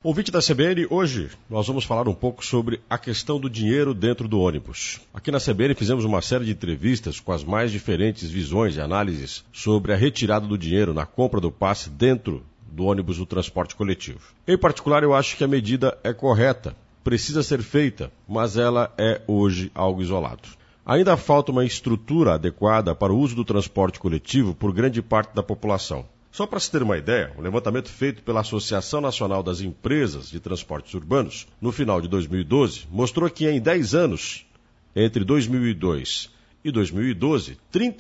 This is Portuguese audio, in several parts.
Ouvinte da CBN, hoje nós vamos falar um pouco sobre a questão do dinheiro dentro do ônibus. Aqui na CBN fizemos uma série de entrevistas com as mais diferentes visões e análises sobre a retirada do dinheiro na compra do passe dentro do ônibus do transporte coletivo. Em particular, eu acho que a medida é correta, precisa ser feita, mas ela é hoje algo isolado. Ainda falta uma estrutura adequada para o uso do transporte coletivo por grande parte da população. Só para se ter uma ideia, um levantamento feito pela Associação Nacional das Empresas de Transportes Urbanos, no final de 2012, mostrou que em 10 anos, entre 2002 e 2012,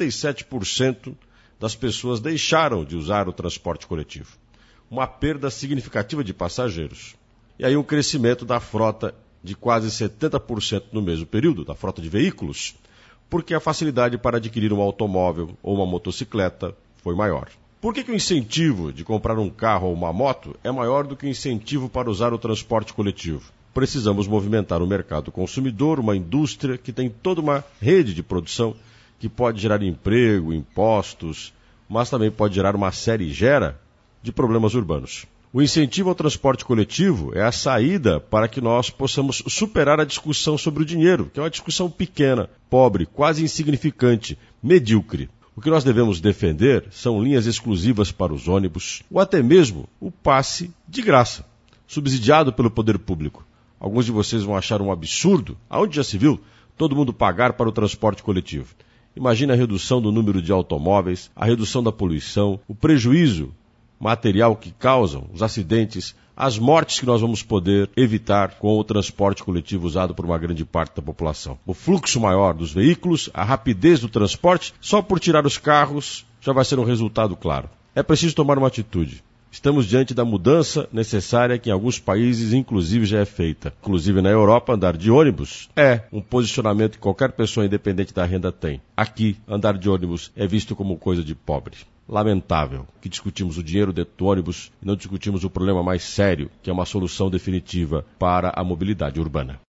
37% das pessoas deixaram de usar o transporte coletivo. Uma perda significativa de passageiros. E aí um crescimento da frota de quase 70% no mesmo período, da frota de veículos, porque a facilidade para adquirir um automóvel ou uma motocicleta foi maior. Por que o incentivo de comprar um carro ou uma moto é maior do que o incentivo para usar o transporte coletivo? Precisamos movimentar o mercado consumidor, uma indústria que tem toda uma rede de produção que pode gerar emprego, impostos, mas também pode gerar uma série de problemas urbanos. O incentivo ao transporte coletivo é a saída para que nós possamos superar a discussão sobre o dinheiro, que é uma discussão pequena, pobre, quase insignificante, medíocre. O que nós devemos defender são linhas exclusivas para os ônibus, ou até mesmo o passe de graça, subsidiado pelo poder público. Alguns de vocês vão achar um absurdo, aonde já se viu, todo mundo pagar para o transporte coletivo. Imagina a redução do número de automóveis, a redução da poluição, o prejuízo material que causam, os acidentes, as mortes que nós vamos poder evitar com o transporte coletivo usado por uma grande parte da população. O fluxo maior dos veículos, a rapidez do transporte, só por tirar os carros já vai ser um resultado claro. É preciso tomar uma atitude. Estamos diante da mudança necessária que em alguns países, inclusive, já é feita. Inclusive na Europa, andar de ônibus é um posicionamento que qualquer pessoa independente da renda tem. Aqui, andar de ônibus é visto como coisa de pobre. Lamentável que discutimos o dinheiro dentro do ônibus e não discutimos o problema mais sério, que é uma solução definitiva para a mobilidade urbana.